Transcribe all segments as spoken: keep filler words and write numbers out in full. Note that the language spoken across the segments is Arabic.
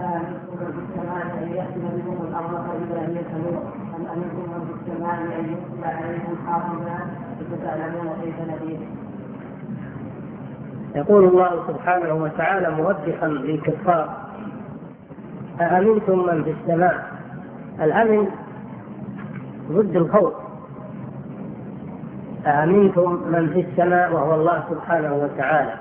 أأمنتم من في السماء أن يأتي بكم الأرض فإذا هي تمور أم أمنتم من في السماء أن يرسل عليكم حاصبا فتعلمون كيف نذير. يقول الله سبحانه وتعالى موضحا للكفار: أأمنتم من في السماء. الأمن ضد الخوف. أأمنتم من في السماء وهو الله سبحانه وتعالى.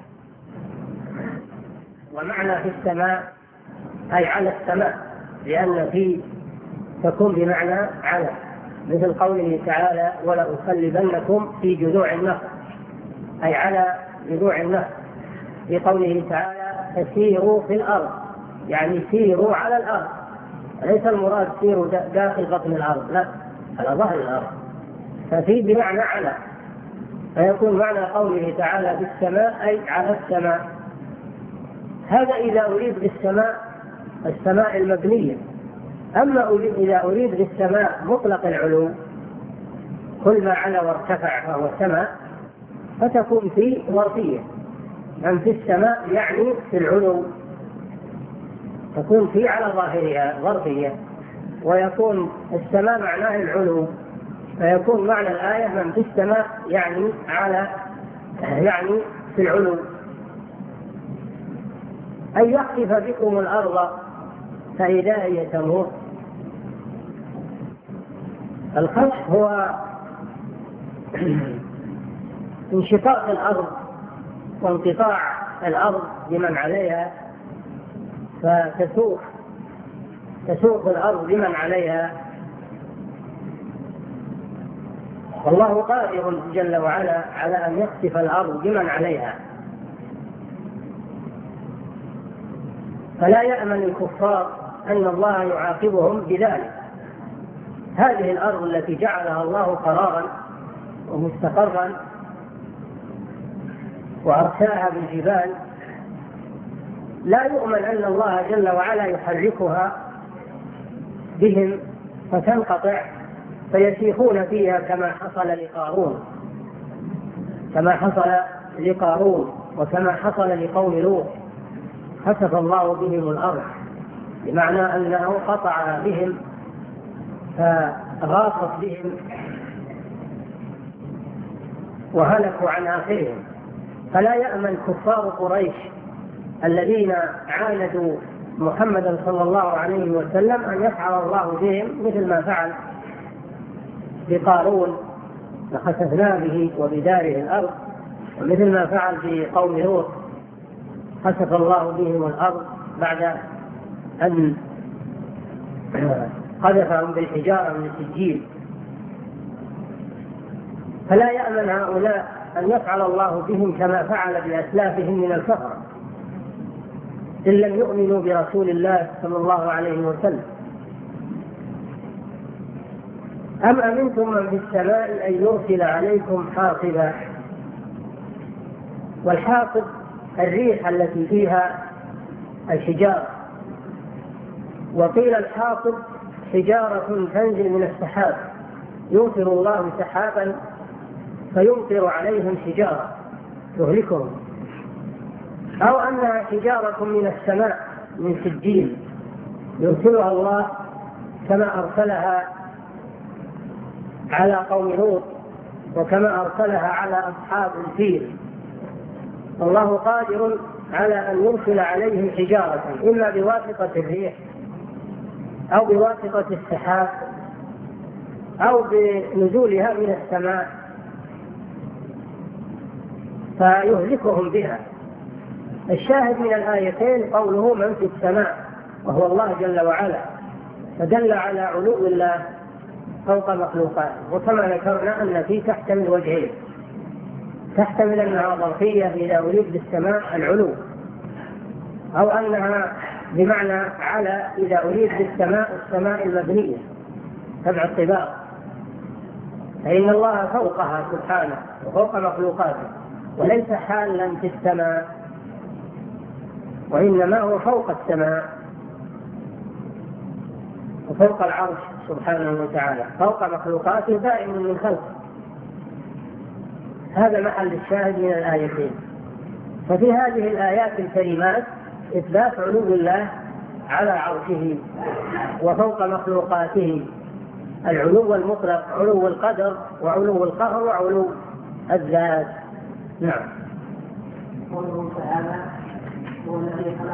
ومعنى في السماء أي على السماء، لأن في تكون بمعنى على، مثل قوله تعالى: ولأصلبنكم في جذوع النخل، أي على جذوع النخل. في قوله تعالى: فسيروا في الأرض، يعني سيروا على الأرض، ليس المراد سيروا داخل بطن الأرض، لا، على ظهر الأرض. ففي بمعنى على، فيكون معنى قوله تعالى: في السماء أي على السماء. هذا إذا أريد بالسماء السماء المبنية. أما إذا أريد بالسماء مطلق العلو، كل ما على وارتفع فهو سماء، فتكون في ظرفية. من في السماء يعني في العلو، تكون في على ظاهرها ظرفية، ويكون السماء معناه العلو، فيكون معنى الآية: من في السماء يعني على، يعني في العلو. أن يخسف بكم الأرض فإذا هي تمور. الخسف هو انشقاق الأرض وانقطاع الأرض بمن عليها، فتسوق تسوق الأرض بمن عليها. والله قادر جل وعلا على أن يخسف الأرض بمن عليها. فلا يأمن الكفار أن الله يعاقبهم بذلك. هذه الأرض التي جعلها الله قرارا ومستقرا وأرساها بالجبال، لا يؤمن أن الله جل وعلا يحركها بهم فتنقطع فيسيحون فيها كما حصل لقارون كما حصل لقارون وكما حصل لقوم لوط. خسف الله بهم الأرض بمعنى أنه قطع بهم فغاصت بهم وهلكوا عن آخرهم. فلا يأمن كفار قريش الذين عاندوا محمدا صلى الله عليه وسلم أن يفعل الله بهم مثل ما فعل بقارون فخسفنا به وبداره الأرض، ومثل ما فعل بقوم لوط خسف الله بهم الأرض بعد أن قذفهم بالحجارة من السجيل. فلا يأمن هؤلاء أن يفعل الله بهم كما فعل بأسلافهم من الكفرة إن لم يؤمنوا برسول الله صلى الله عليه وسلم. أم أمنتم من في السماء أن يرسل عليكم حاصبا. والحاصب الريح التي فيها الحجارة، وقيل الحاصب حجارة تنزل من السحاب، يمطر الله سحابا فيمطر عليهم حجارة تهلكهم، أو أنها حجارة من السماء من سجيل يرسلها الله كما أرسلها على قوم لوط وكما أرسلها على أصحاب الفيل. الله قادر على أن يرسل عليهم حجارة إما بواسطة الريح أو بواسطة السحاب أو بنزولها من السماء فيهلكهم بها. الشاهد من الآيتين قوله من في السماء وهو الله جل وعلا، فدل على علو الله فوق مخلوقاته. وكما ذكرنا أن في تحتمل وجهين: تحتمل أنها ظرفية إذا أريد بالسماء العلو، أو أنها بمعنى على إذا أريد بالسماء السماء المبنية سبع الطباق، فإن الله فوقها سبحانه وفوق مخلوقاته، وليس حالا في السماء وإنما هو فوق السماء وفوق العرش سبحانه وتعالى، فوق مخلوقاته دائم من خلقه. هذا محل الشاهد من الآيتين. ففي هذه الآيات الكريمات إثبات علو الله على عرشه وفوق مخلوقاته، العلو المطلق، علو القدر وعلو القهر وعلو الذات. نعم. قوله تعالى هو الذي خلق